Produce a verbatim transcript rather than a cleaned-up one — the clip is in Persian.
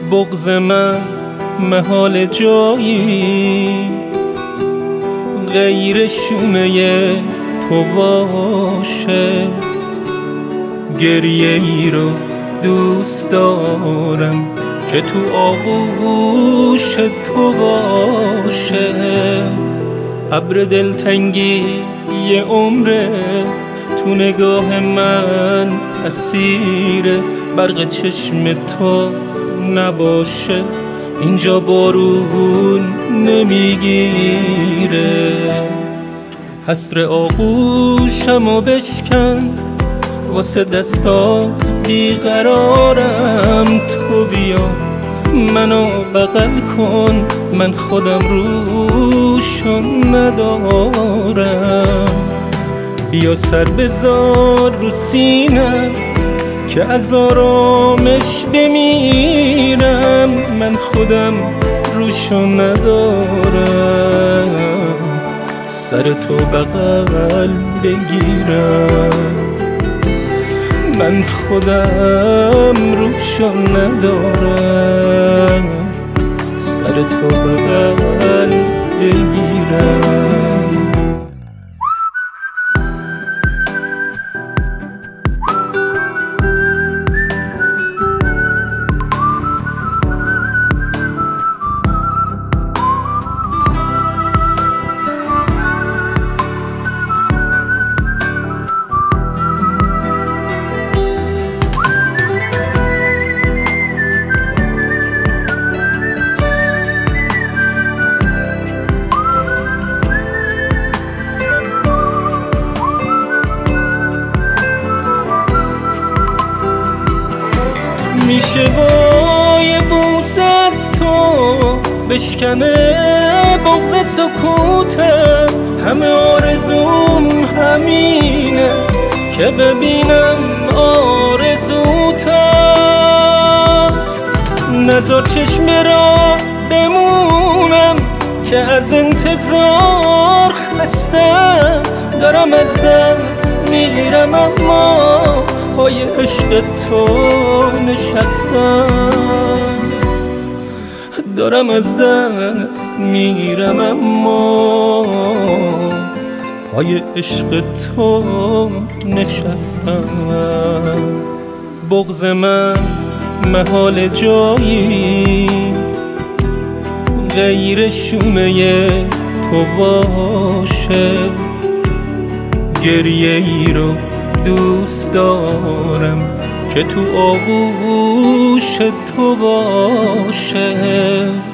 بغض من محال جایی غیر شونه تو باشه. گریه ای رو دوست دارم که تو آغوش تو باشه. ابر دلتنگی یه عمره تو نگاه من اسیر برق چشم تو نباشه. اینجا بارون نمیگیره. حسر آغوشمو بشکن واسه دستات بیقرارم. تو بیا منو بغل کن من خودم روشو ندارم. بیا سر بذار رو سینم که از آرامش بمیرم. من خودم روشو ندارم سر تو بغل بگیرم. من خودم روشو ندارم سر تو بغل بگیرم. میشه با یه بوس از تو بشکنه بغض سکوتم. همه آرزوم همینه که ببینم آرزوتم. نذار چشم را بمونم که از انتظار خستم. دارم از دست میرم اما پای عشق تو نشستم. دارم از دست میرم اما پای عشق تو نشستم. بغض من محال جایی غیر شونه تو باشه. گریه ای رو دوست دارم که تو آغوش تو باشه.